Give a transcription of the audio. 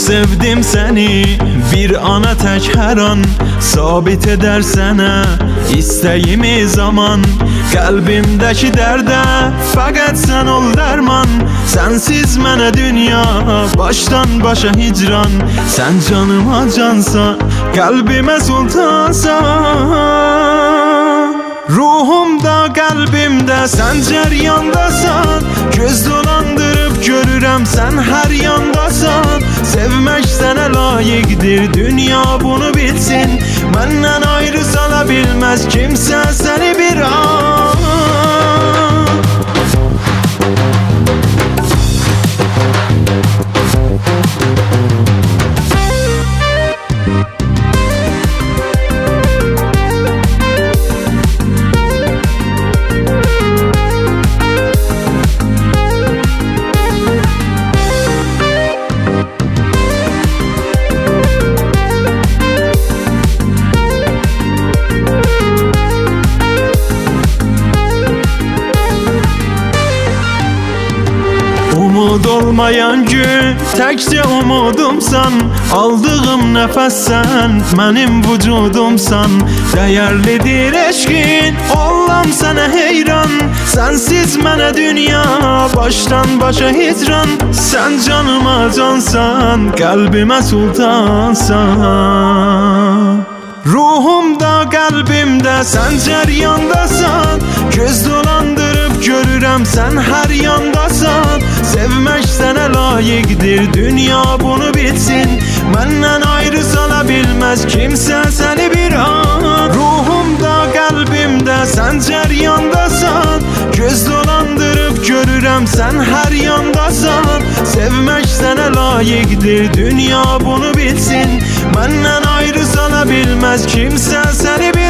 sevdim seni. Bir ana tək hər an sabit edər sənə İstəyimi zaman. Qəlbimdəki dərdə fəqət sən ol dərman. Sənsiz mənə dünya başdan başa hicran. Sən canıma cansan, qəlbimə sultansan. Ruhumda, qəlbimdə sən cəryandasan. Göz dolandırıb görürəm sən hər yandasan. Sevmək sənə layiqdir, dünya bunu bilsin. Məndən ayrı sala bilməz kimsə səni bir an. Umud olmayan gün təkcə umudumsan. Aldığım nəfəs sən mənim vücudumsan. Dəyərlidir eşqin, olam sənə heyran. Sənsiz mənə dünya başdan başa hicran. Sən canıma cansan, qəlbimə sultansan. Ruhumda, qəlbimdə sən cəryandasan. Göz dolandırıb görürəm sən hər yandasan. Sevmək sənə layiqdir, dünya bunu bilsin. Məndən ayrı sala bilməz kimsə səni bir an. Ruhumda, qəlbimdə sən cəryandasan. Göz dolandırıb görürəm sən hər yandasan. Sevmək sənə layiqdir, dünya bunu bilsin. Məndən ayrı sala bilməz kimsə səni bir